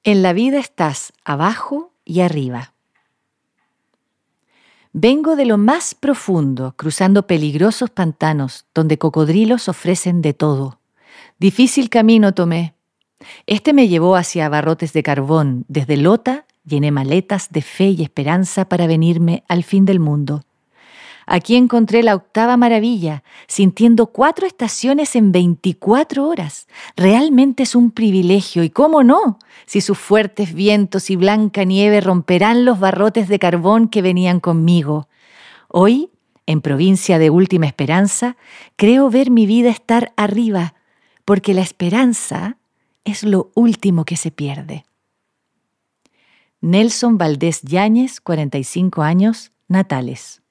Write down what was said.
En la vida estás abajo y arriba. Vengo de lo más profundo, cruzando peligrosos pantanos, donde cocodrilos ofrecen de todo. Difícil camino tomé. Este me llevó hacia barrotes de carbón. Desde Lota llené maletas de fe y esperanza para venirme al fin del mundo. Aquí encontré la octava maravilla, sintiendo 4 estaciones en 24 horas. Realmente es un privilegio, y cómo no, si sus fuertes vientos y blanca nieve romperán los barrotes de carbón que venían conmigo. Hoy, en provincia de Última Esperanza, creo ver mi vida estar arriba, porque la esperanza es lo último que se pierde. Nelson Valdés Yáñez, 45 años, Natales.